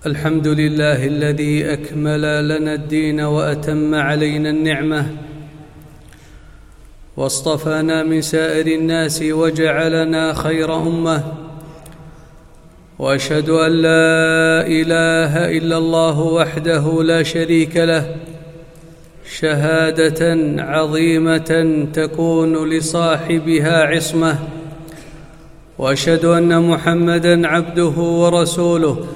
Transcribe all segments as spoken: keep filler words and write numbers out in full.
الحمد لله الذي أكمل لنا الدين وأتم علينا النعمة، واصطفانا من سائر الناس وجعلنا خير أمة، وأشهد أن لا إله إلا الله وحده لا شريك له شهادة عظيمة تكون لصاحبها عصمة، وأشهد أن محمدًا عبده ورسوله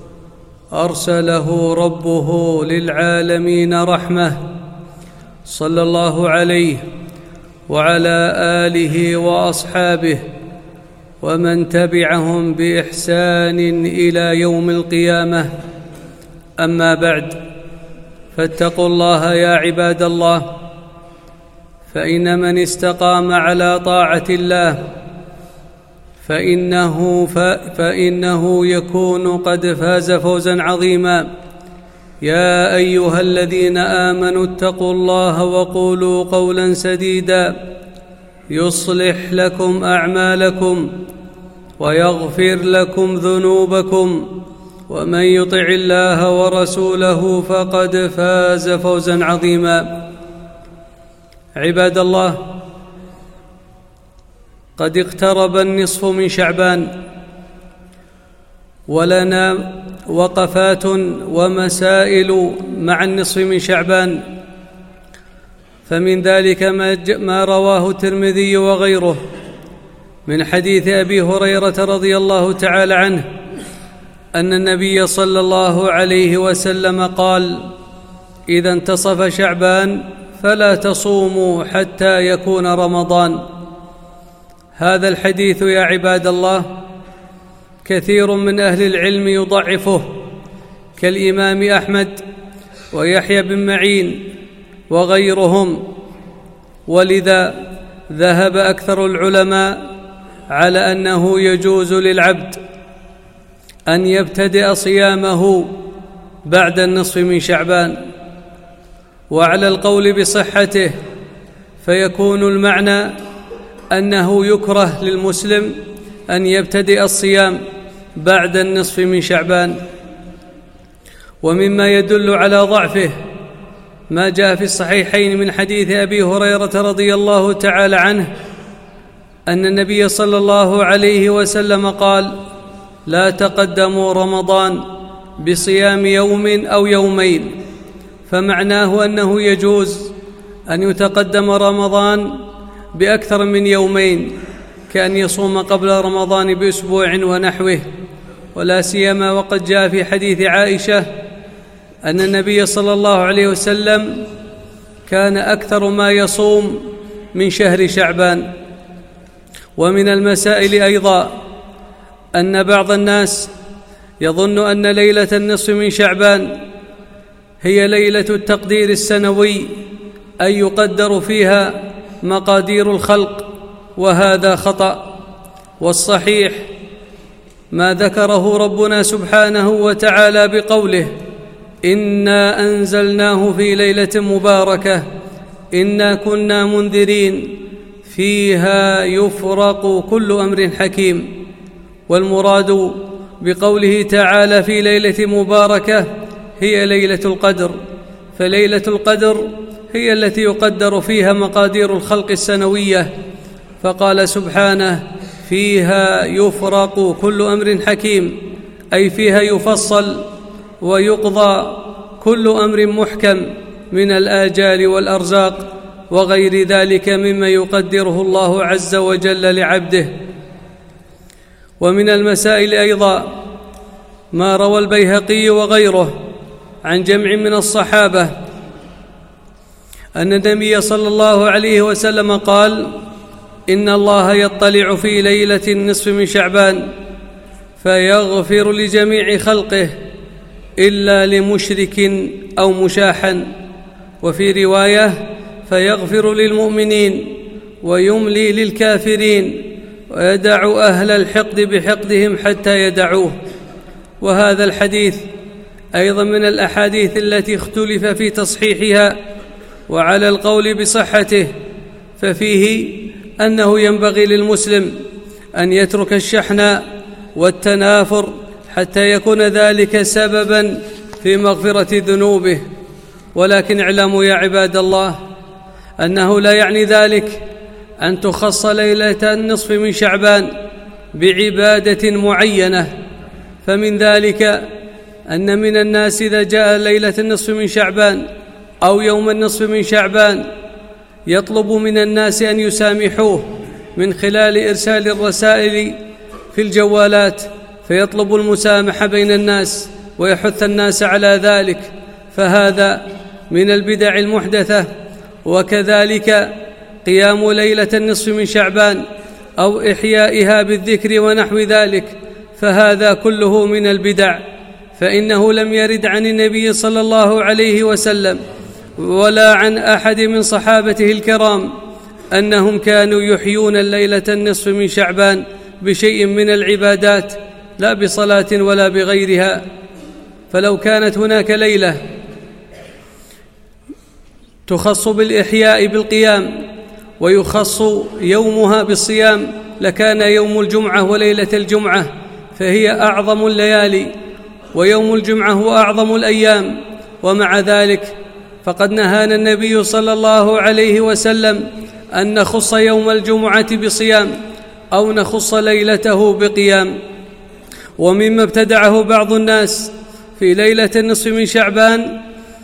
أرسله ربه للعالمين رحمة، صلى الله عليه وعلى آله وأصحابه ومن تبعهم بإحسان إلى يوم القيامة. أما بعد، فاتقوا الله يا عباد الله، فإن من استقام على طاعة الله فإنه, فإنه يكون قد فاز فوزا عظيما. يا أيها الذين آمنوا اتقوا الله وقولوا قولا سديدا يصلح لكم أعمالكم ويغفر لكم ذنوبكم، ومن يطع الله ورسوله فقد فاز فوزا عظيما. عباد الله، قد اقترب النصف من شعبان، ولنا وقفات ومسائل مع النصف من شعبان، فمن ذلك ما رواه الترمذي وغيره من حديث أبي هريرة رضي الله تعالى عنه أن النبي صلى الله عليه وسلم قال: إذا انتصف شعبان فلا تصوموا حتى يكون رمضان. هذا الحديث يا عباد الله كثير من أهل العلم يضعفه، كالإمام أحمد ويحيى بن معين وغيرهم، ولذا ذهب أكثر العلماء على أنه يجوز للعبد أن يبتدئ صيامه بعد النصف من شعبان، وعلى القول بصحته فيكون المعنى أنه يكره للمسلم أن يبتدئ الصيام بعد النصف من شعبان. ومما يدل على ضعفه ما جاء في الصحيحين من حديث أبي هريرة رضي الله تعالى عنه أن النبي صلى الله عليه وسلم قال: لا تقدموا رمضان بصيام يوم أو يومين، فمعناه أنه يجوز أن يتقدم رمضان بأكثر من يومين، كأن يصوم قبل رمضان بأسبوع ونحوه، ولا سيما وقد جاء في حديث عائشة أن النبي صلى الله عليه وسلم كان أكثر ما يصوم من شهر شعبان. ومن المسائل أيضا أن بعض الناس يظن أن ليلة النصف من شعبان هي ليلة التقدير السنوي، أي يقدر فيها مقادير الخلق، وهذا خطأ. والصحيح ما ذكره ربنا سبحانه وتعالى بقوله: إنا أنزلناه في ليلة مباركة إنا كنا منذرين فيها يفرق كل أمر حكيم. والمراد بقوله تعالى في ليلة مباركة هي ليلة القدر، فليلة القدر هي التي يقدر فيها مقادير الخلق السنوية، فقال سبحانه: فيها يفرق كل أمر حكيم، أي فيها يفصل ويقضى كل أمر محكم من الآجال والأرزاق وغير ذلك مما يقدره الله عز وجل لعبده. ومن المسائل أيضا ما روى البيهقي وغيره عن جمع من الصحابة أن النبي صلى الله عليه وسلم قال: إن الله يطلع في ليلة النصف من شعبان فيغفر لجميع خلقه إلا لمشرك أو مشاحا، وفي رواية: فيغفر للمؤمنين ويملي للكافرين ويدع أهل الحقد بحقدهم حتى يدعوه. وهذا الحديث أيضا من الأحاديث التي اختلف في تصحيحها وعلى القول بصحته، ففيه أنه ينبغي للمسلم أن يترك الشحن والتنافر حتى يكون ذلك سببا في مغفرة ذنوبه. ولكن اعلموا يا عباد الله أنه لا يعني ذلك أن تخص ليلة النصف من شعبان بعبادة معينة، فمن ذلك أن من الناس إذا جاء ليلة النصف من شعبان أو يوم النصف من شعبان يطلب من الناس أن يسامحوه من خلال إرسال الرسائل في الجوالات، فيطلب المسامحة بين الناس ويحث الناس على ذلك، فهذا من البدع المحدثة. وكذلك قيام ليلة النصف من شعبان أو إحيائها بالذكر ونحو ذلك، فهذا كله من البدع، فإنه لم يرد عن النبي صلى الله عليه وسلم ولا عن أحد من صحابته الكرام أنهم كانوا يحيون الليلة النصف من شعبان بشيء من العبادات، لا بصلاة ولا بغيرها. فلو كانت هناك ليلة تخص بالإحياء بالقيام ويخص يومها بالصيام لكان يوم الجمعة وليلة الجمعة، فهي أعظم الليالي ويوم الجمعة هو أعظم الأيام. ومع ذلك فقد نهانا النبي صلى الله عليه وسلم أن نخص يوم الجمعة بصيام أو نخص ليلته بقيام. ومما ابتدعه بعض الناس في ليلة النصف من شعبان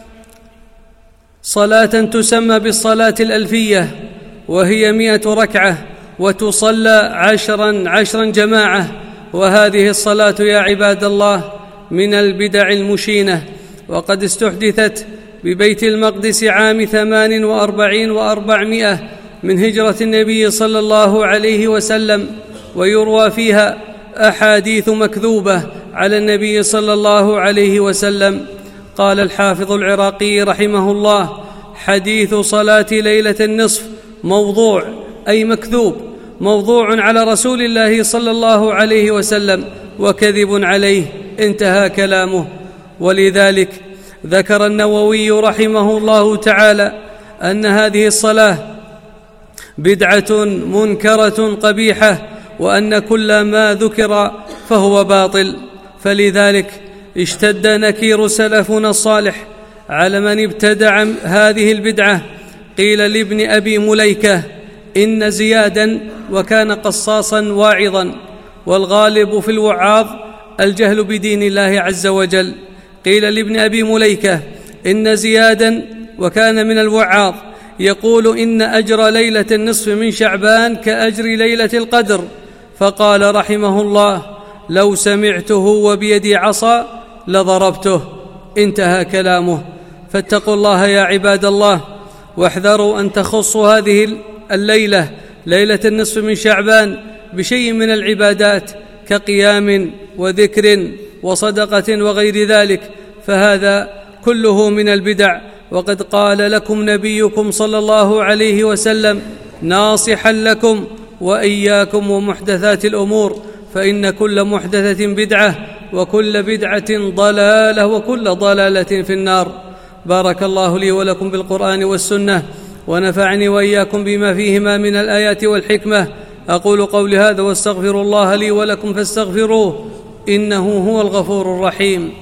صلاة تسمى بالصلاة الألفية، وهي مئة ركعة وتصلى عشرا عشرا جماعة، وهذه الصلاة يا عباد الله من البدع المشينة، وقد استحدثت ببيت المقدس عام ثمان وأربعين وأربعمائة من هجرة النبي صلى الله عليه وسلم، ويروى فيها أحاديث مكذوبة على النبي صلى الله عليه وسلم. قال الحافظ العراقي رحمه الله: حديث صلاة ليلة النصف موضوع، أي مكذوب، موضوع على رسول الله صلى الله عليه وسلم وكذب عليه، انتهى كلامه. ولذلك ذكر النووي رحمه الله تعالى أن هذه الصلاة بدعة منكرة قبيحة، وأن كل ما ذكر فهو باطل. فلذلك اشتد نكير سلفنا الصالح على من ابتدع هذه البدعة. قيل لابن أبي مليكة إن زيادا وكان قصاصا واعظا، والغالب في الوعاظ الجهل بدين الله عز وجل. قيل لابن أبي مليكة إن زيادا وكان من الوعاظ يقول إن أجر ليلة النصف من شعبان كأجر ليلة القدر، فقال رحمه الله: لو سمعته وبيدي عصا لضربته، انتهى كلامه. فاتقوا الله يا عباد الله، واحذروا أن تخصوا هذه الليلة ليلة النصف من شعبان بشيء من العبادات كقيام وذكر وصدقة وغير ذلك، فهذا كله من البدع. وقد قال لكم نبيكم صلى الله عليه وسلم ناصحا لكم وإياكم ومحدثات الأمور، فإن كل محدثة بدعة وكل بدعة ضلالة وكل ضلالة في النار. بارك الله لي ولكم بالقرآن والسنة، ونفعني وإياكم بما فيهما من الآيات والحكمة. أقول قولي هذا واستغفر الله لي ولكم فاستغفروه إنه هو الغفور الرحيم.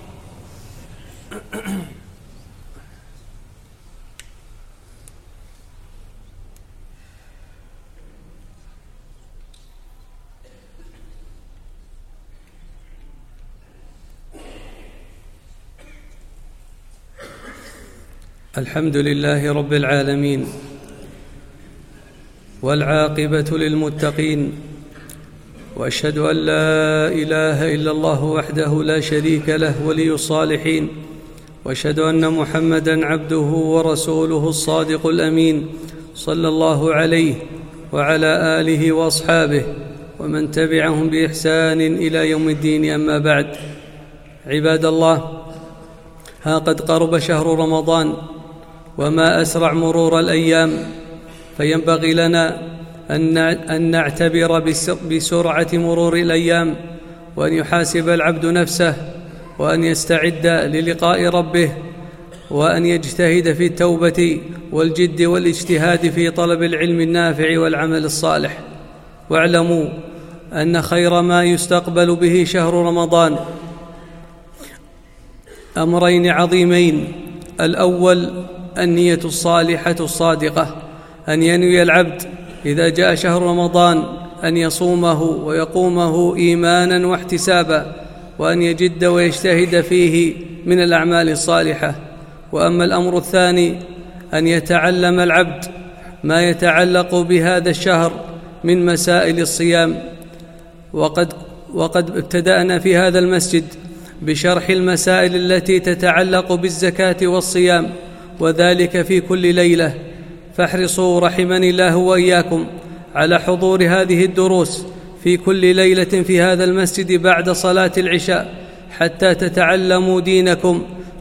الحمد لله رب العالمين، والعاقبة للمتقين، وأشهد أن لا إله إلا الله وحده لا شريك له ولي الصالحين، وأشهد أن محمدًا عبده ورسوله الصادق الأمين، صلى الله عليه وعلى آله وأصحابه ومن تبعهم بإحسان إلى يوم الدين. أما بعد، عباد الله، ها قد قرب شهر رمضان، وما أسرع مرور الأيام، فينبغي لنا أن نعتبر بسرعة مرور الأيام، وأن يحاسب العبد نفسه، وأن يستعد للقاء ربه، وأن يجتهد في التوبة والجد والاجتهاد في طلب العلم النافع والعمل الصالح. واعلموا أن خير ما يستقبل به شهر رمضان أمرين عظيمين: الأول النية الصالحة الصادقة، أن ينوي العبد إذا جاء شهر رمضان أن يصومه ويقومه إيمانا واحتسابا، وأن يجد ويجتهد فيه من الأعمال الصالحة. وأما الأمر الثاني أن يتعلم العبد ما يتعلق بهذا الشهر من مسائل الصيام. وقد, وقد ابتدأنا في هذا المسجد بشرح المسائل التي تتعلق بالزكاة والصيام، وذلك في كل ليلة، فاحرصوا رحمني الله وإياكم على حضور هذه الدروس في كل ليلة في هذا المسجد بعد صلاة العشاء، حتى تتعلموا دينكم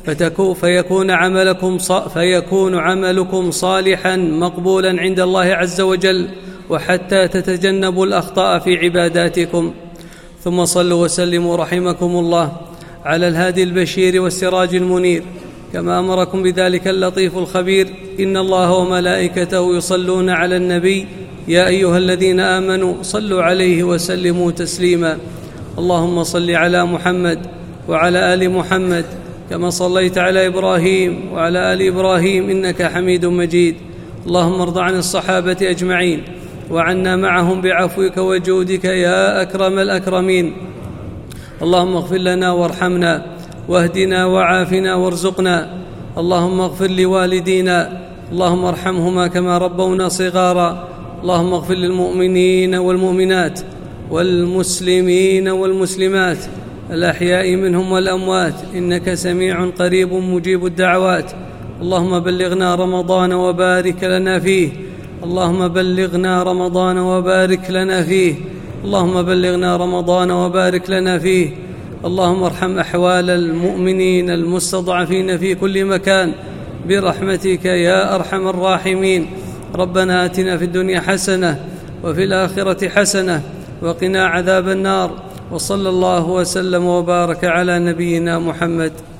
فيكون عملكم فيكون عملكم صالحا مقبولا عند الله عز وجل، وحتى تتجنبوا الأخطاء في عباداتكم. ثم صلوا وسلموا رحمكم الله على الهادي البشير والسراج المنير، كما أمركم بذلك اللطيف الخبير: إن الله وملائكته يصلون على النبي يا أيها الذين آمنوا صلوا عليه وسلموا تسليما. اللهم صل على محمد وعلى آل محمد كما صليت على إبراهيم وعلى آل إبراهيم إنك حميد مجيد. اللهم ارض عن الصحابة أجمعين وعنا معهم بعفوك وجودك يا أكرم الأكرمين. اللهم اغفر لنا وارحمنا واهدنا وعافنا وارزقنا. اللهم اغفر لوالدينا، اللهم ارحمهما كما ربونا صغارا. اللهم اغفر للمؤمنين والمؤمنات والمسلمين والمسلمات الأحياء منهم والأموات، إنك سميع قريب مجيب الدعوات. اللهم بلغنا رمضان وبارك لنا فيه، اللهم بلغنا رمضان وبارك لنا فيه، اللهم بلغنا رمضان وبارك لنا فيه. اللهم ارحم أحوال المؤمنين المستضعفين في كل مكان برحمتك يا أرحم الراحمين. ربنا آتنا في الدنيا حسنة وفي الآخرة حسنة وقنا عذاب النار، وصلى الله وسلم وبارك على نبينا محمد.